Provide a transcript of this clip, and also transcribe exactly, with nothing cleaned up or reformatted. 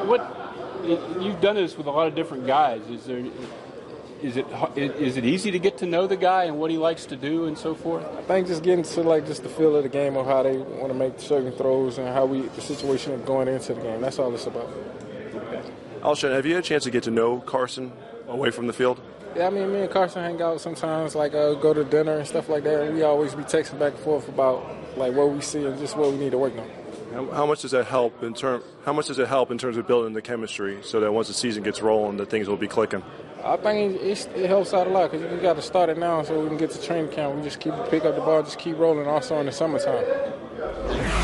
what you've done this with a lot of different guys. Is there is it is it easy to get to know the guy and what he likes to do and so forth? I think just getting to like just the feel of the game of how they want to make certain throws and how we the situation of going into the game. That's all it's about. Okay. Alshon, have you had a chance to get to know Carson away from the field? Yeah, I mean, me and Carson hang out sometimes, like uh, go to dinner and stuff like that. And we always be texting back and forth about like what we see and just what we need to work on. How, how much does that help in term? How much does it help in terms of building the chemistry so that once the season gets rolling, that things will be clicking? I think it, it helps out a lot because we got to start it now so we can get to training camp. We just keep pick up the ball, just keep rolling. Also in the summertime.